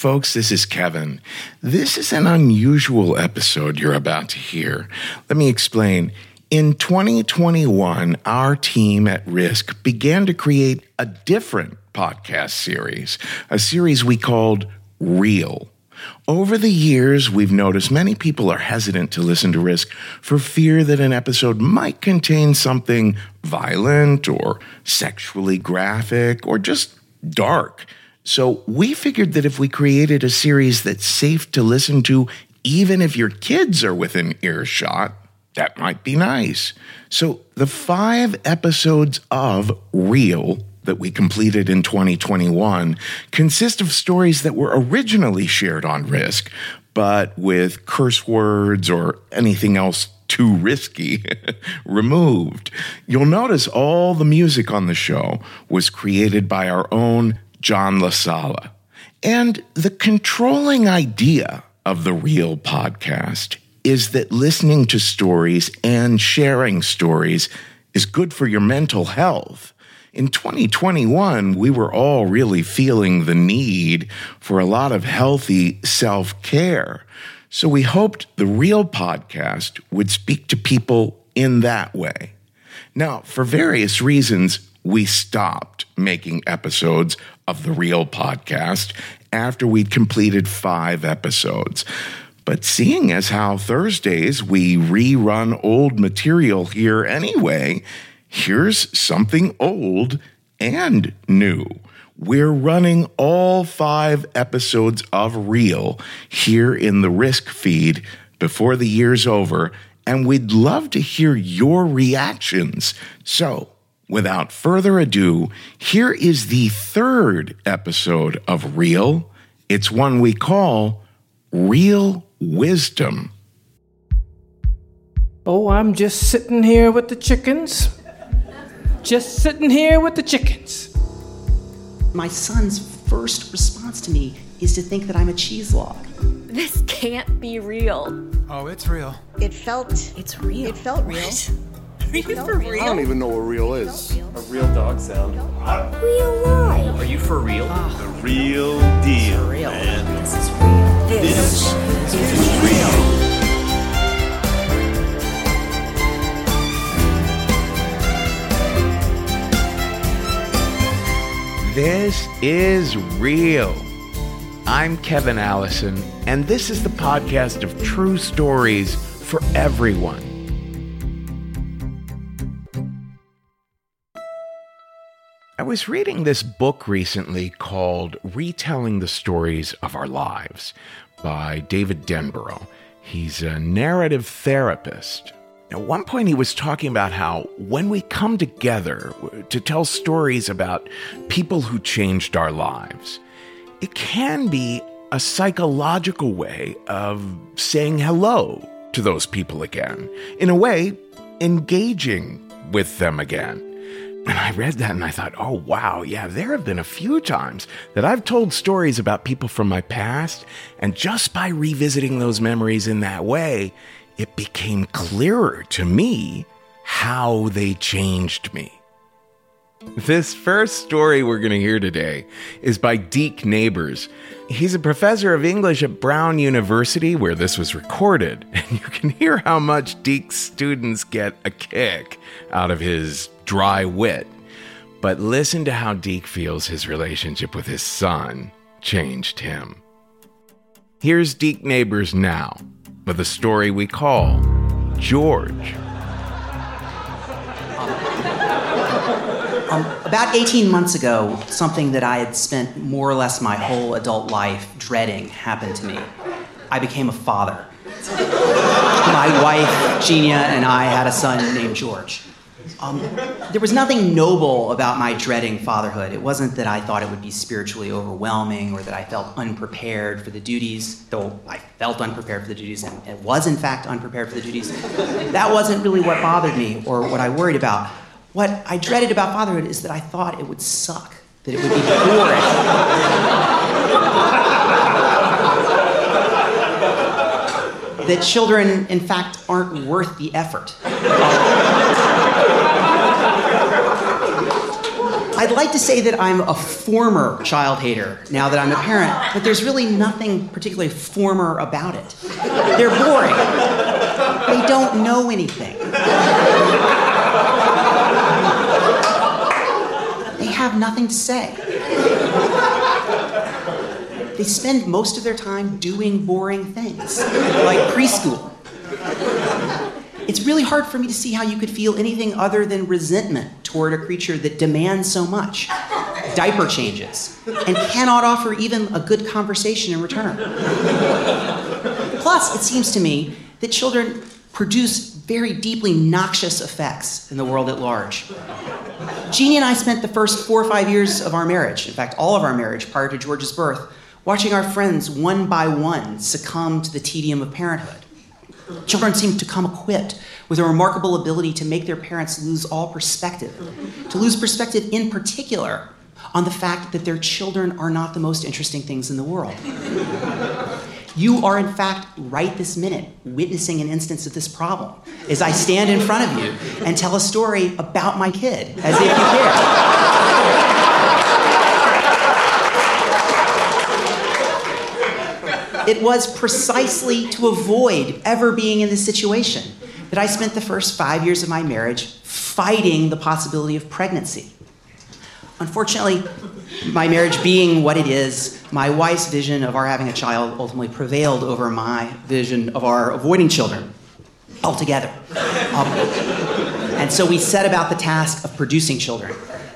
folks. This is Kevin. This is an unusual episode you're about to hear. Let me explain. In 2021, our team at Risk began to create a different podcast series, a series we called Real. Over the years, we've noticed many people are hesitant to listen to Risk for fear that an episode might contain something violent or sexually graphic or just dark. So we figured that if we created a series that's safe to listen to, even if your kids are within earshot, that might be nice. So the 5 episodes of Real that we completed in 2021 consist of stories that were originally shared on Risk, but with curse words or anything else too risky removed. You'll notice all the music on the show was created by our own John LaSala. And the controlling idea of the Real podcast is that listening to stories and sharing stories is good for your mental health. In 2021, we were all really feeling the need for a lot of healthy self-care. So we hoped the Real podcast would speak to people in that way. Now, for various reasons, we stopped making episodes of the Real podcast after we'd completed 5 episodes. But seeing as how Thursdays we rerun old material here anyway, here's something old and new. We're running all 5 episodes of Real here in the Risk feed before the year's over, and we'd love to hear your reactions. So, without further ado, here is the 3rd episode of Real. It's one we call Real Wisdom. Oh, I'm just sitting here with the chickens. Just sitting here with the chickens. My son's first response to me is to think that I'm a cheese log. This can't be real. Oh, it's real. It's real. It felt real. Are you for real? I don't even know what real is. A real dog sound. Real life. Are you for real? The real deal, Real. man. This is real. This is real. This is Real. I'm Kevin Allison, and this is the podcast of true stories for everyone. I was reading this book recently called Retelling the Stories of Our Lives by David Denborough. He's a narrative therapist. At one point, he was talking about how when we come together to tell stories about people who changed our lives, it can be a psychological way of saying hello to those people again. In a way, engaging with them again. And I read that and I thought, oh, wow, yeah, there have been a few times that I've told stories about people from my past, and just by revisiting those memories in that way, it became clearer to me how they changed me. This first story we're going to hear today is by Deke Neighbors. He's a professor of English at Brown University, where this was recorded, and you can hear how much Deke's students get a kick out of his dry wit. But listen to how Deke feels his relationship with his son changed him. Here's Deke Neighbors now, with a story we call George. About 18 months ago, something that I had spent more or less my whole adult life dreading happened to me. I became a father. My wife, Genia, and I had a son named George. There was nothing noble about my dreading fatherhood. It wasn't that I thought it would be spiritually overwhelming or that I felt unprepared for the duties, though I felt unprepared for the duties and was in fact unprepared for the duties. That wasn't really what bothered me or what I worried about. What I dreaded about fatherhood is that I thought it would suck, that it would be boring. That children, in fact, aren't worth the effort. I'd I'd like to say that I'm a former child hater now that I'm a parent, but there's really nothing particularly former about it. They're boring. They don't know anything. They have nothing to say. They spend most of their time doing boring things, like preschool. It's really hard for me to see how you could feel anything other than resentment toward a creature that demands so much, diaper changes, and cannot offer even a good conversation in return. Plus, it seems to me that children produce very deeply noxious effects in the world at large. Jeannie and I spent the first 4 or 5 years of our marriage, in fact, all of our marriage prior to George's birth, watching our friends one by one succumb to the tedium of parenthood. Children seem to come equipped with a remarkable ability to make their parents lose all perspective, to lose perspective in particular on the fact that their children are not the most interesting things in the world. You are, in fact, right this minute, witnessing an instance of this problem as I stand in front of you and tell a story about my kid, as if you care. It was precisely to avoid ever being in this situation that I spent the first 5 years of my marriage fighting the possibility of pregnancy. Unfortunately, my marriage being what it is, my wife's vision of our having a child ultimately prevailed over my vision of our avoiding children altogether. And so we set about the task of producing children.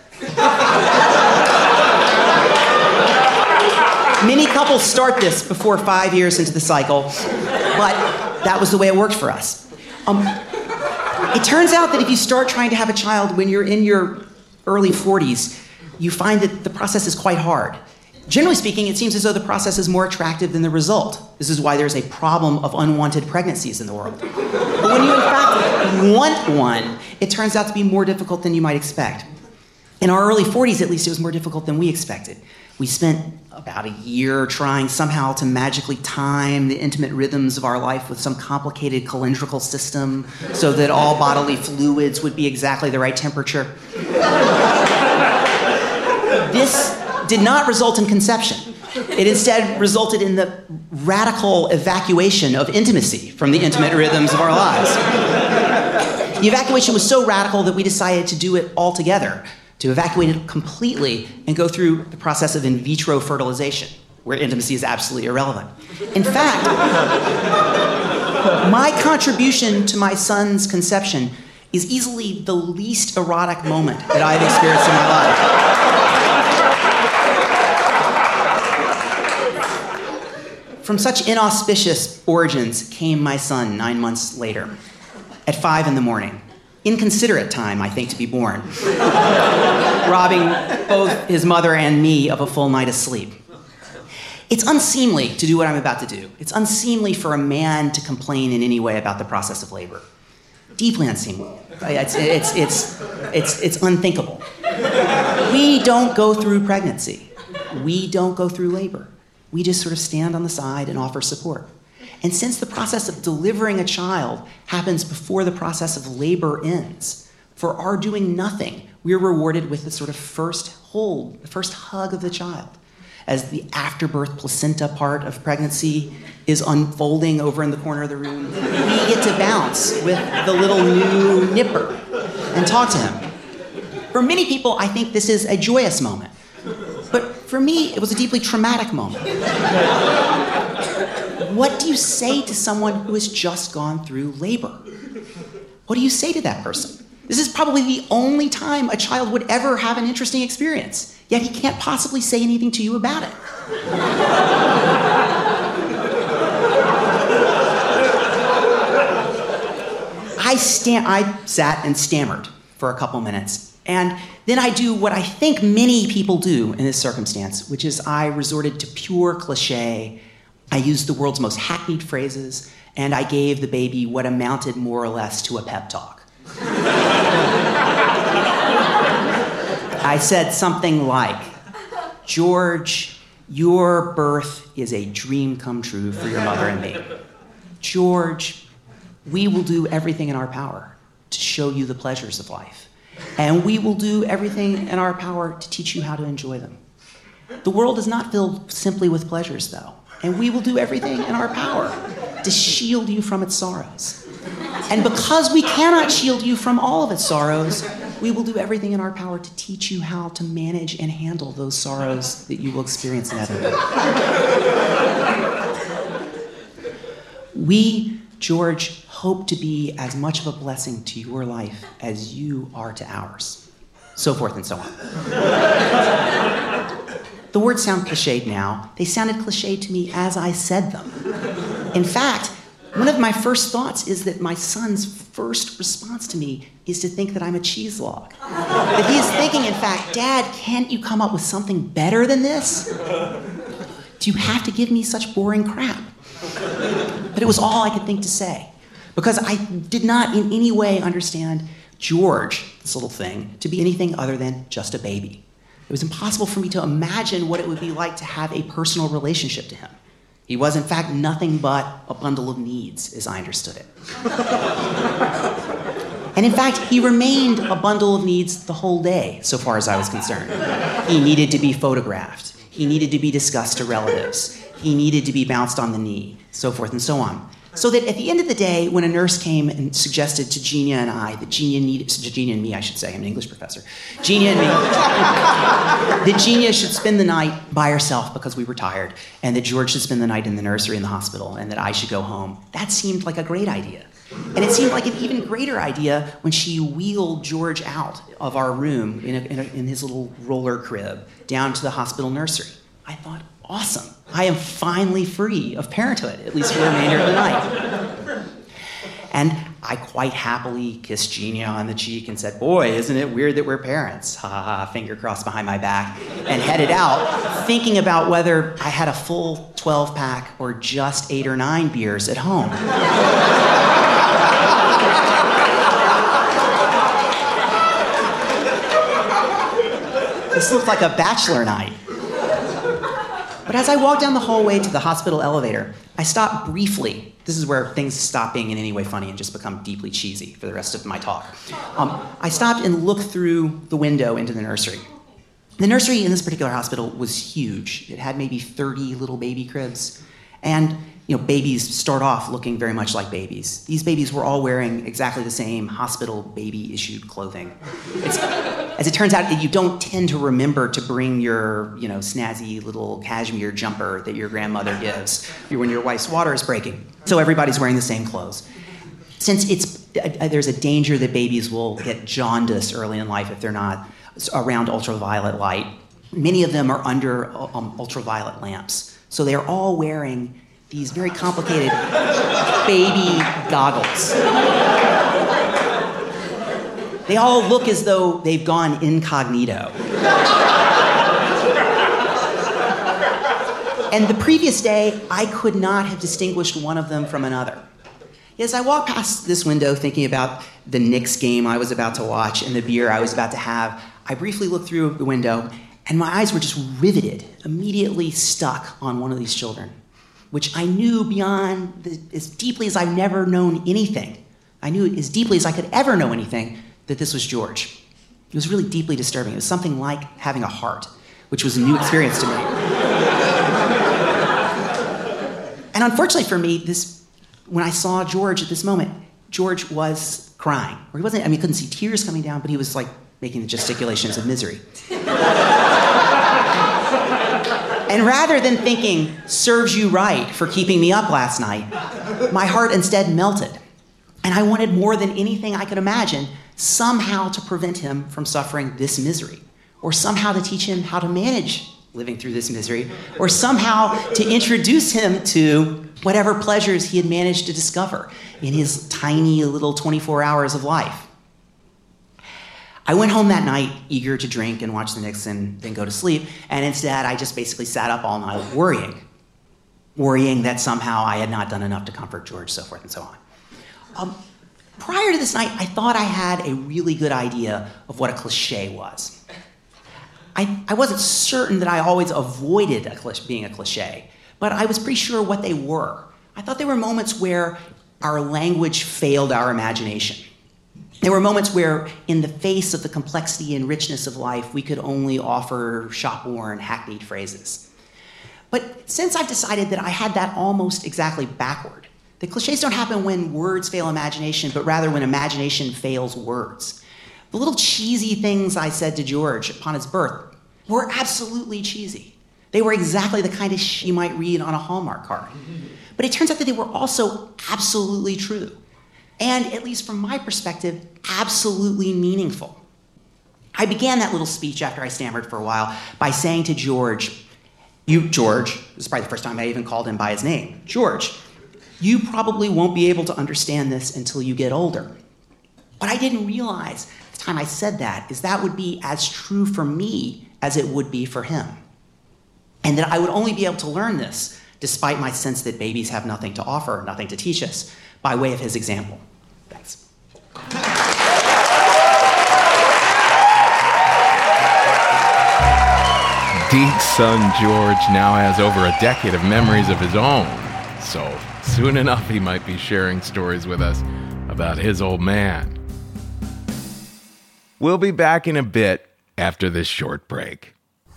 Many couples start this before 5 years into the cycle, but that was the way it worked for us. It turns out that if you start trying to have a child when you're in your early 40s, you find that the process is quite hard. Generally speaking, it seems as though the process is more attractive than the result. This is why there's a problem of unwanted pregnancies in the world. But when you in fact want one, it turns out to be more difficult than you might expect. In our early 40s, at least, it was more difficult than we expected. We spent about a year trying somehow to magically time the intimate rhythms of our life with some complicated calendrical system so that all bodily fluids would be exactly the right temperature. This did not result in conception. It instead resulted in the radical evacuation of intimacy from the intimate rhythms of our lives. The evacuation was so radical that we decided to do it all together, to evacuate it completely and go through the process of in vitro fertilization, where intimacy is absolutely irrelevant. In fact, my contribution to my son's conception is easily the least erotic moment that I've experienced in my life. From such inauspicious origins came my son 9 months later, at 5 a.m. Inconsiderate time, I think, to be born, robbing both his mother and me of a full night of sleep. It's unseemly to do what I'm about to do. It's unseemly for a man to complain in any way about the process of labor. Deeply unseemly. It's unthinkable. We don't go through pregnancy. We don't go through labor. We just sort of stand on the side and offer support. And since the process of delivering a child happens before the process of labor ends, for our doing nothing, we're rewarded with the sort of first hold, the first hug of the child, as the afterbirth placenta part of pregnancy is unfolding over in the corner of the room. We get to bounce with the little new nipper and talk to him. For many people, I think this is a joyous moment. But for me, it was a deeply traumatic moment. What do you say to someone who has just gone through labor? What do you say to that person? This is probably the only time a child would ever have an interesting experience, yet he can't possibly say anything to you about it. I sat and stammered for a couple minutes, and then I do what I think many people do in this circumstance, which is I resorted to pure cliche. I used the world's most hackneyed phrases, and I gave the baby what amounted more or less to a pep talk. I said something like, "George, your birth is a dream come true for your mother and me. George, we will do everything in our power to show you the pleasures of life. And we will do everything in our power to teach you how to enjoy them. The world is not filled simply with pleasures, though. And we will do everything in our power to shield you from its sorrows. And because we cannot shield you from all of its sorrows, we will do everything in our power to teach you how to manage and handle those sorrows that you will experience inevitably. We, George, hope to be as much of a blessing to your life as you are to ours. So forth and so on. The words sound cliched now. They sounded cliched to me as I said them. In fact, one of my first thoughts is that my son's first response to me is to think that I'm a cheese log. That he is thinking, in fact, Dad, can't you come up with something better than this? Do you have to give me such boring crap? But it was all I could think to say, because I did not in any way understand George, this little thing, to be anything other than just a baby. It was impossible for me to imagine what it would be like to have a personal relationship to him. He was, in fact, nothing but a bundle of needs, as I understood it. And in fact, he remained a bundle of needs the whole day, so far as I was concerned. He needed to be photographed. He needed to be discussed to relatives. He needed to be bounced on the knee, so forth and so on. So that at the end of the day, when a nurse came and suggested to Genia and I that Genia and me, I should say, I'm an English professor, Genia and me, that Genia should spend the night by herself because we were tired, and that George should spend the night in the nursery in the hospital, and that I should go home, that seemed like a great idea. And it seemed like an even greater idea when she wheeled George out of our room in his little roller crib down to the hospital nursery. I thought, awesome. I am finally free of parenthood, at least for the remainder of the night. And I quite happily kissed Genia on the cheek and said, boy, isn't it weird that we're parents? Ha ha ha, finger crossed behind my back, and headed out, thinking about whether I had a full 12-pack or just 8 or 9 beers at home. This looked like a bachelor night. But as I walked down the hallway to the hospital elevator, I stopped briefly. This is where things stop being in any way funny and just become deeply cheesy for the rest of my talk. I stopped and looked through the window into the nursery. The nursery in this particular hospital was huge. It had maybe 30 little baby cribs. And babies start off looking very much like babies. These babies were all wearing exactly the same hospital baby-issued clothing. As it turns out, you don't tend to remember to bring your, snazzy little cashmere jumper that your grandmother gives when your wife's water is breaking. So everybody's wearing the same clothes. Since there's a danger that babies will get jaundice early in life if they're not around ultraviolet light, many of them are under ultraviolet lamps. So they're all wearing these very complicated baby goggles. They all look as though they've gone incognito. And the previous day, I could not have distinguished one of them from another. As I walked past this window thinking about the Knicks game I was about to watch and the beer I was about to have, I briefly looked through the window, and my eyes were just riveted, immediately stuck on one of these children, which I knew as deeply as I've never known anything. I knew as deeply as I could ever know anything that this was George. It was really deeply disturbing. It was something like having a heart, which was a new experience to me. And unfortunately for me, when I saw George at this moment, George was crying. Or he wasn't, you couldn't see tears coming down, but he was like making the gesticulations of misery. And rather than thinking, serves you right for keeping me up last night, my heart instead melted. And I wanted more than anything I could imagine somehow to prevent him from suffering this misery, or somehow to teach him how to manage living through this misery, or somehow to introduce him to whatever pleasures he had managed to discover in his tiny little 24 hours of life. I went home that night eager to drink and watch the Knicks and then go to sleep, and instead I just basically sat up all night worrying that somehow I had not done enough to comfort George, so forth and so on. Prior to this night, I thought I had a really good idea of what a cliche was. I wasn't certain that I always avoided being a cliche, but I was pretty sure what they were. I thought they were moments where our language failed our imagination. There were moments where, in the face of the complexity and richness of life, we could only offer shop-worn, hackneyed phrases. But since I've decided that I had that almost exactly backward, the cliches don't happen when words fail imagination, but rather when imagination fails words. The little cheesy things I said to George upon his birth were absolutely cheesy. They were exactly the kind of you might read on a Hallmark card. But it turns out that they were also absolutely true. And, at least from my perspective, absolutely meaningful. I began that little speech after I stammered for a while by saying to George, George, this is probably the first time I even called him by his name, George, you probably won't be able to understand this until you get older. What I didn't realize at the time I said that is that would be as true for me as it would be for him. And that I would only be able to learn this, despite my sense that babies have nothing to offer, nothing to teach us, by way of his example. Thanks. Deke's son George now has over a decade of memories of his own, so soon enough he might be sharing stories with us about his old man. We'll be back in a bit after this short break.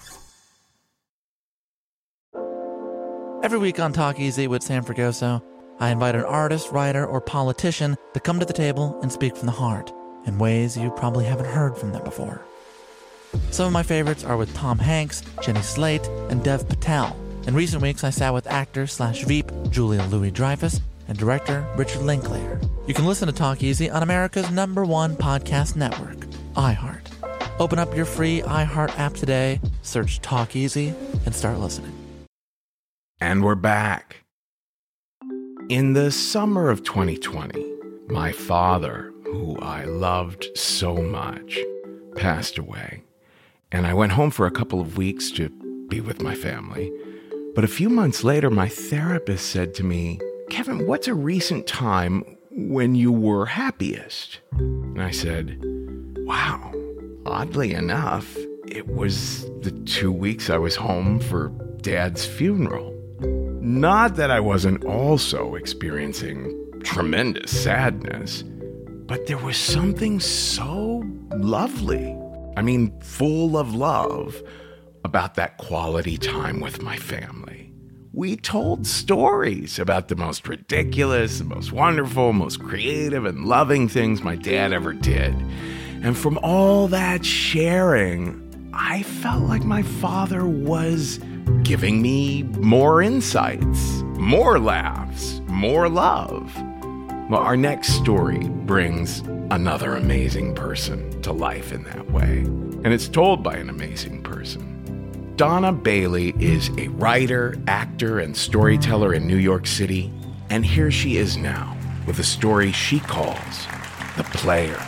Every week on Talk Easy with Sam Fragoso, I invite an artist, writer, or politician to come to the table and speak from the heart in ways you probably haven't heard from them before. Some of my favorites are with Tom Hanks, Jenny Slate, and Dev Patel. In recent weeks, I sat with actor/Veep Julia Louis-Dreyfus and director Richard Linklater. You can listen to Talk Easy on America's #1 podcast network, iHeart. Open up your free iHeart app today, search Talk Easy, and start listening. And we're back. In the summer of 2020, my father, who I loved so much, passed away. And I went home for a couple of weeks to be with my family. But a few months later, my therapist said to me, Kevin, what's a recent time when you were happiest? And I said, wow, oddly enough, it was the 2 weeks I was home for Dad's funeral. Not that I wasn't also experiencing tremendous sadness, but there was something so lovely, full of love, about that quality time with my family. We told stories about the most ridiculous, the most wonderful, most creative and loving things my dad ever did. And from all that sharing, I felt like my father was giving me more insights, more laughs, more love. Well, our next story brings another amazing person to life in that way, and it's told by an amazing person. Donna Bailey is a writer, actor, and storyteller in New York City, and here she is now with a story she calls The Player.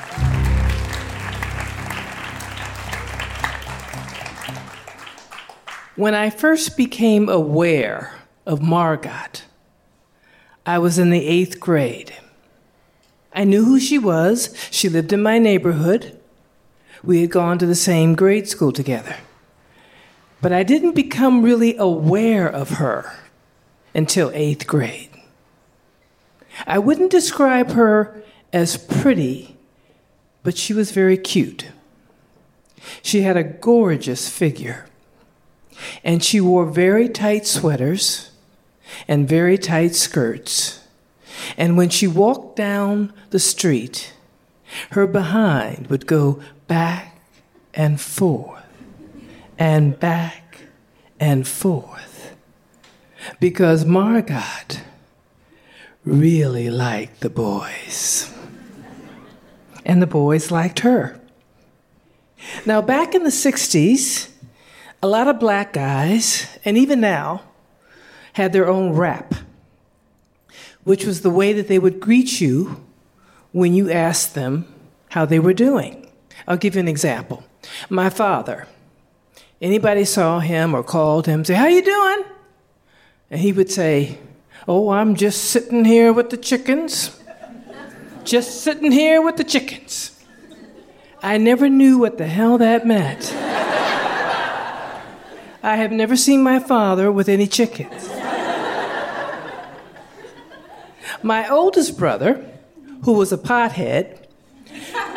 When I first became aware of Margot, I was in the 8th grade. I knew who she was. She lived in my neighborhood. We had gone to the same grade school together. But I didn't become really aware of her until 8th grade. I wouldn't describe her as pretty, but she was very cute. She had a gorgeous figure, and she wore very tight sweaters and very tight skirts. And when she walked down the street, her behind would go back and forth and back and forth, because Margot really liked the boys. And the boys liked her. Now, back in the 60s, a lot of black guys, and even now, had their own rap, which was the way that they would greet you when you asked them how they were doing. I'll give you an example. My father, anybody saw him or called him, say, "How you doing?" And he would say, "Oh, I'm just sitting here with the chickens. Just sitting here with the chickens." I never knew what the hell that meant. I have never seen my father with any chickens. My oldest brother, who was a pothead,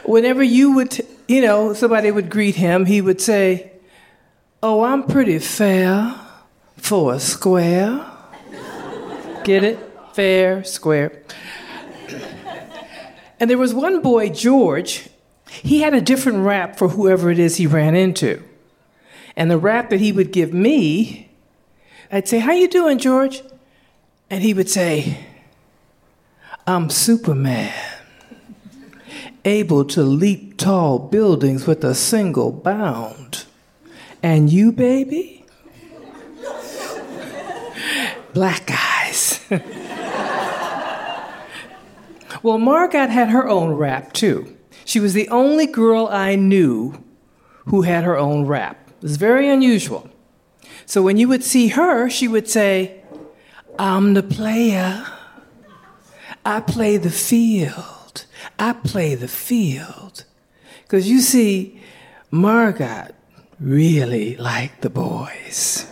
Whenever you would, somebody would greet him, he would say, "Oh, I'm pretty fair for a square." Get it? Fair, square. And there was one boy, George, he had a different rap for whoever it is he ran into. And the rap that he would give me, I'd say, "How you doing, George?" And he would say, "I'm Superman, able to leap tall buildings with a single bound. And you, baby?" Black eyes. Well, Margot had her own rap, too. She was the only girl I knew who had her own rap. It was very unusual. So when you would see her, she would say, "I'm the player. I play the field. I play the field." Because you see, Margot really liked the boys.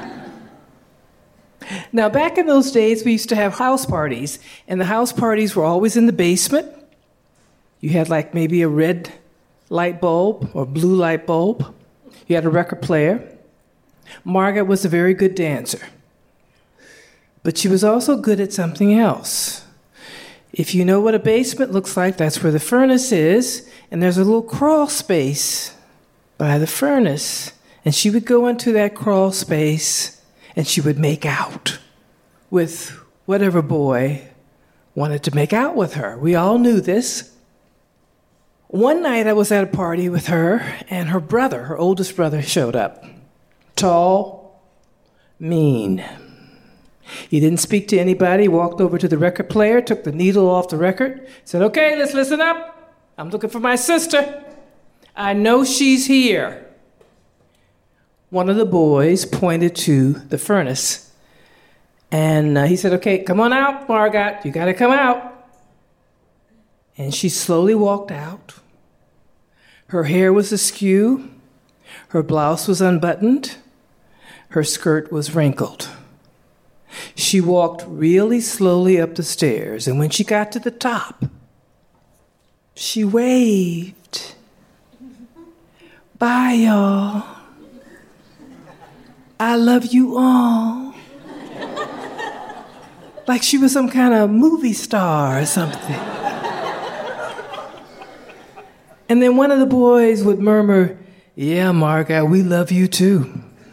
Now, back in those days, we used to have house parties, and the house parties were always in the basement. You had like maybe a red light bulb or blue light bulb. You had a record player. Margot was a very good dancer. But she was also good at something else. If you know what a basement looks like, that's where the furnace is, and there's a little crawl space by the furnace. And she would go into that crawl space and she would make out with whatever boy wanted to make out with her. We all knew this. One night I was at a party with her, and her brother, her oldest brother, showed up. Tall, mean. He didn't speak to anybody, walked over to the record player, took the needle off the record, said, "Okay, let's listen up. I'm looking for my sister. I know she's here." One of the boys pointed to the furnace, and he said, "Okay, come on out, Margot. You got to come out." And she slowly walked out. Her hair was askew. Her blouse was unbuttoned. Her skirt was wrinkled. She walked really slowly up the stairs, and when she got to the top, she waved. "Bye, y'all. I love you all." Like she was some kind of movie star or something. And then one of the boys would murmur, "Yeah, Margot, we love you too."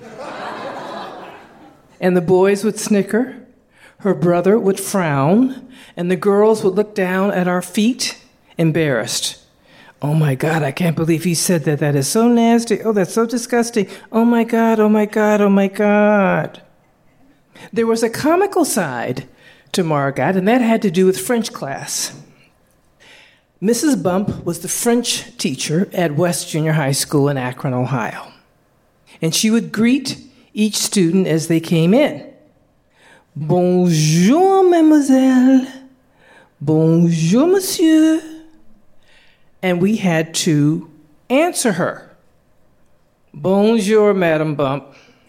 And the boys would snicker, her brother would frown, and the girls would look down at our feet, embarrassed. "Oh my God, I can't believe he said that. That is so nasty. Oh, that's so disgusting. Oh my God, oh my God, oh my God." There was a comical side to Margot, and that had to do with French class. Mrs. Bump was the French teacher at West Junior High School in Akron, Ohio. And she would greet each student as they came in. "Bonjour, mademoiselle. Bonjour, monsieur." And we had to answer her. "Bonjour, Madam Bump."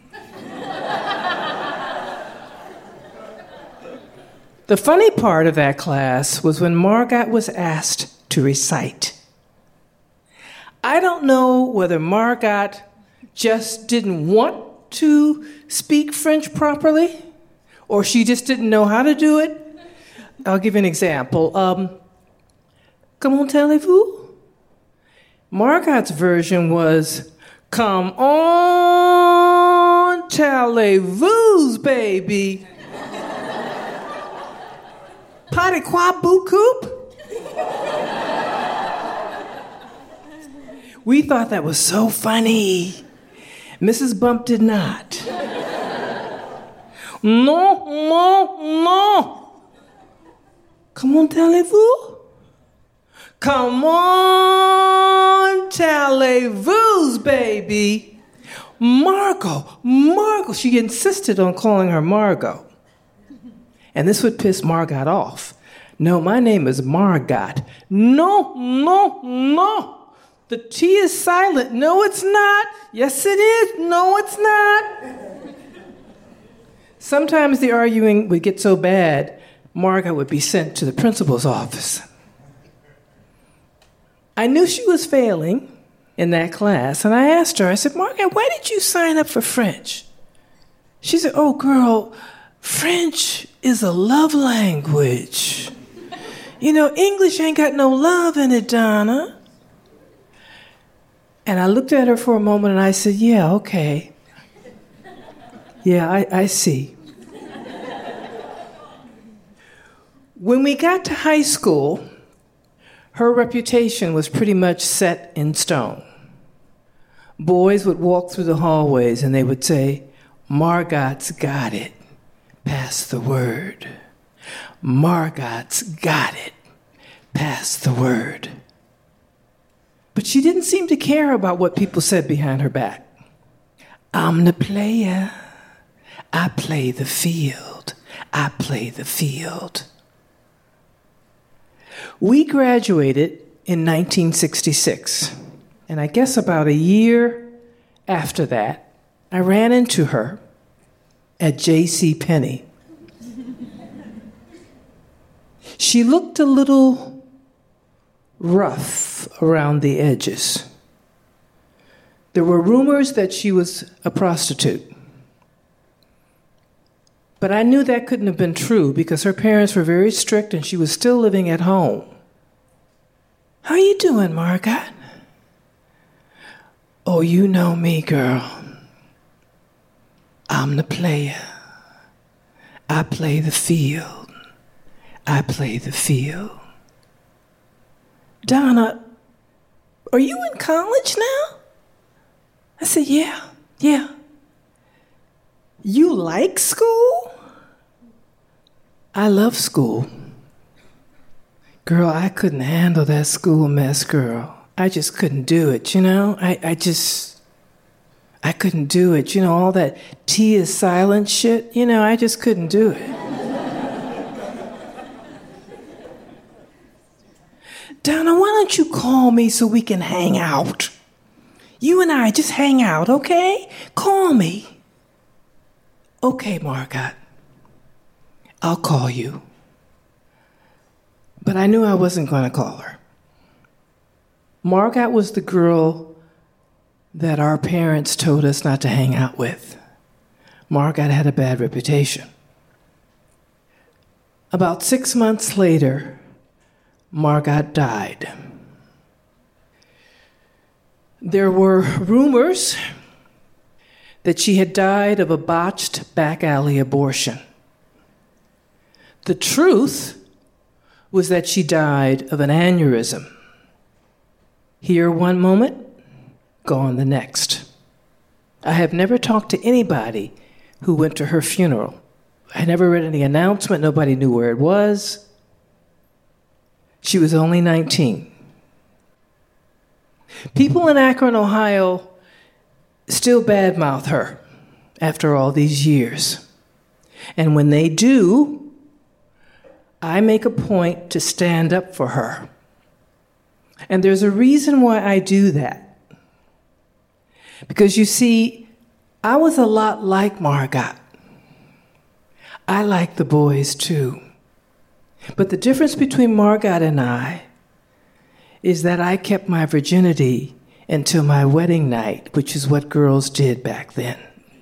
The funny part of that class was when Margot was asked to recite. I don't know whether Margot just didn't want to speak French properly, or she just didn't know how to do it. I'll give you an example. Comment allez-vous? Margot's version was, "Come on, allez-vous, baby." Pas de quoi beaucoup? We thought that was so funny. Mrs. Bump did not. "Non, non, non. Comment allez-vous? Come on, allez-vous, baby." Margot. She insisted on calling her Margot. And this would piss Margot off. "No, my name is Margot." "No, no, no. The T is silent." "No, it's not." "Yes, it is." "No, it's not." Sometimes the arguing would get so bad, Margot would be sent to the principal's office. I knew she was failing in that class, and I asked her, I said, Margaret, why did you sign up for French? She said, oh, girl, French is a love language. You know, English ain't got no love in it, Donna. And I looked at her for a moment and I said, yeah, okay. Yeah, I see. When we got to high school, her reputation was pretty much set in stone. Boys would walk through the hallways and they would say, Margot's got it. Pass the word. Margot's got it. Pass the word. But she didn't seem to care about what people said behind her back. I'm the player. I play the field. I play the field. We graduated in 1966. And I guess about a year after that, I ran into her at J.C. Penney. She looked a little rough around the edges. There were rumors that she was a prostitute. But I knew that couldn't have been true because her parents were very strict and she was still living at home. How you doing, Margot? Oh, you know me, girl. I'm the player. I play the field. I play the field. Donna, are you in college now? I said, yeah. You like school? I love school. Girl, I couldn't handle that school mess, girl. I just couldn't do it, you know? I couldn't do it. You know, all that T is silent shit, you know, I just couldn't do it. Donna, why don't you call me so we can hang out? You and I just hang out, okay? Call me. Okay, Margot. I'll call you. But I knew I wasn't going to call her. Margot was the girl that our parents told us not to hang out with. Margot had a bad reputation. About 6 months later, Margot died. There were rumors that she had died of a botched back alley abortion. The truth was that she died of an aneurysm. Here one moment, gone the next. I have never talked to anybody who went to her funeral. I never read any announcement. Nobody knew where it was. She was only 19. People in Akron, Ohio, still badmouth her after all these years. And when they do, I make a point to stand up for her. And there's a reason why I do that. Because you see, I was a lot like Margot. I like the boys too. But the difference between Margot and I is that I kept my virginity until my wedding night, which is what girls did back then.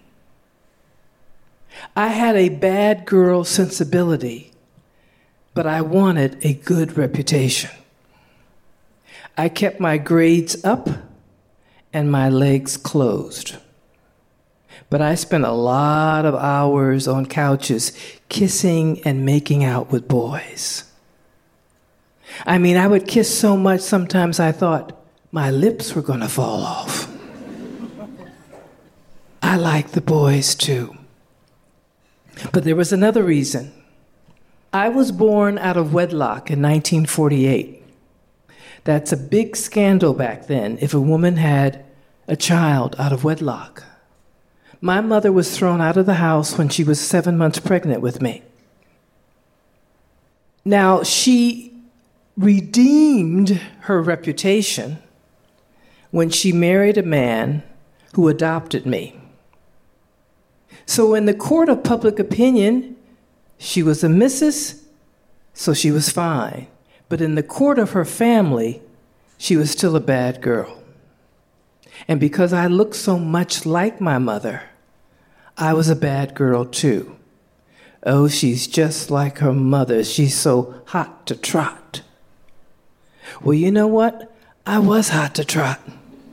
I had a bad girl sensibility, but I wanted a good reputation. I kept my grades up and my legs closed. But I spent a lot of hours on couches kissing and making out with boys. I mean, I would kiss so much sometimes I thought my lips were going to fall off. I liked the boys too. But there was another reason. I was born out of wedlock in 1948. That's a big scandal back then if a woman had a child out of wedlock. My mother was thrown out of the house when she was 7 months pregnant with me. Now, she redeemed her reputation when she married a man who adopted me. So in the court of public opinion, she was a missus, so she was fine. But in the court of her family, she was still a bad girl. And because I looked so much like my mother, I was a bad girl too. Oh, she's just like her mother. She's so hot to trot. Well, you know what? I was hot to trot.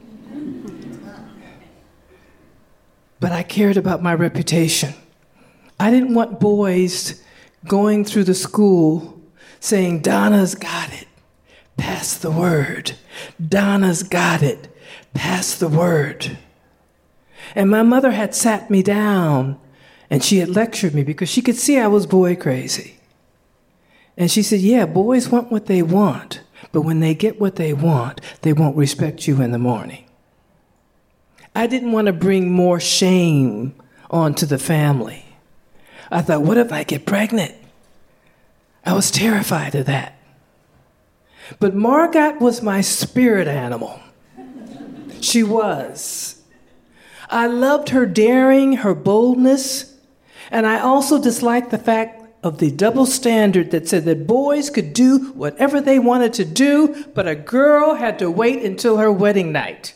But I cared about my reputation. I didn't want boys going through the school saying, Donna's got it. Pass the word. Donna's got it. Pass the word. And my mother had sat me down and she had lectured me because she could see I was boy crazy. And she said, yeah, boys want what they want, but when they get what they won't respect you in the morning. I didn't want to bring more shame onto the family. I thought, what if I get pregnant? I was terrified of that. But Margot was my spirit animal. She was. I loved her daring, her boldness, and I also disliked the fact of the double standard that said that boys could do whatever they wanted to do, but a girl had to wait until her wedding night.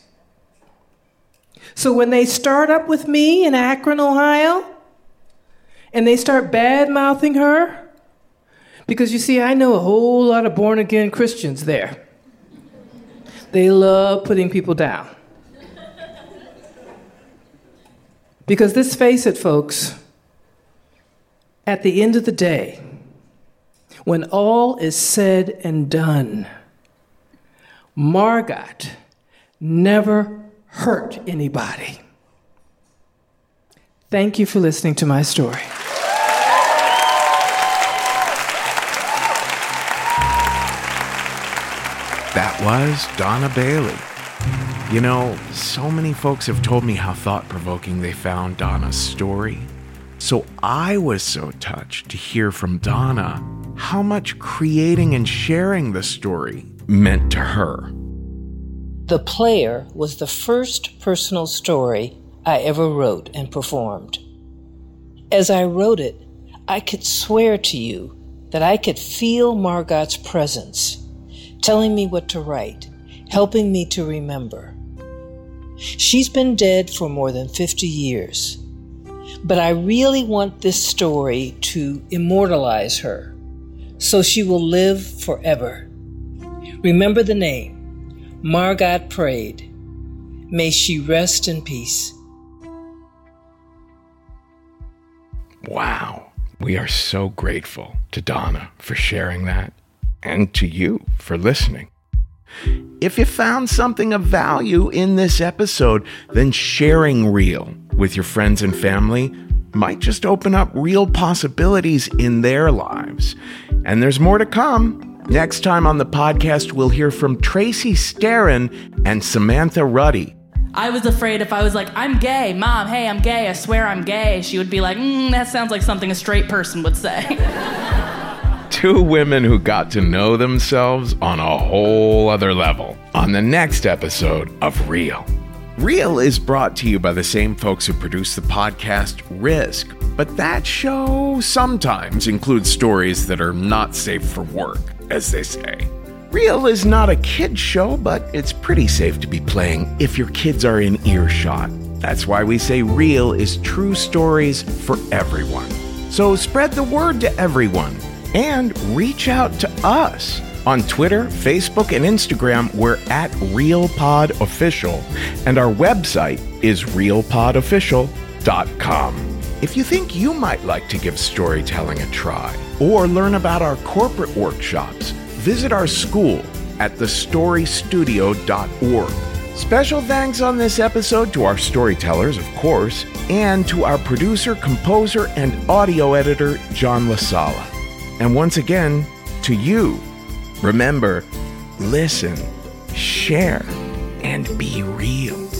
So when they start up with me in Akron, Ohio, and they start bad-mouthing her, because you see, I know a whole lot of born-again Christians there. They love putting people down. Because let's face it, folks, at the end of the day, when all is said and done, Margot never hurt anybody. Thank you for listening to my story. That was Donna Bailey. You know, so many folks have told me how thought-provoking they found Donna's story. So I was so touched to hear from Donna how much creating and sharing the story meant to her. The Player was the first personal story I ever wrote and performed. As I wrote it, I could swear to you that I could feel Margot's presence, telling me what to write, helping me to remember. She's been dead for more than 50 years, but I really want this story to immortalize her, so she will live forever. Remember the name, Margot Praed. May she rest in peace. Wow. We are so grateful to Donna for sharing that, and to you for listening. If you found something of value in this episode, then sharing Real with your friends and family might just open up real possibilities in their lives. And there's more to come. Next time on the podcast, we'll hear from Tracy Starren and Samantha Ruddy. I was afraid if I was like, I'm gay, Mom, hey, I'm gay, I swear I'm gay, she would be like, that sounds like something a straight person would say. Two women who got to know themselves on a whole other level on the next episode of Real. Real is brought to you by the same folks who produce the podcast Risk, but that show sometimes includes stories that are not safe for work, as they say. Real is not a kid's show, but it's pretty safe to be playing if your kids are in earshot. That's why we say Real is true stories for everyone. So spread the word to everyone and reach out to us. On Twitter, Facebook, and Instagram, we're at RealPodOfficial, and our website is realpodofficial.com. If you think you might like to give storytelling a try or learn about our corporate workshops, visit our school at thestorystudio.org. Special thanks on this episode to our storytellers, of course, and to our producer, composer, and audio editor, John LaSala. And once again, to you, remember, listen, share, and be real.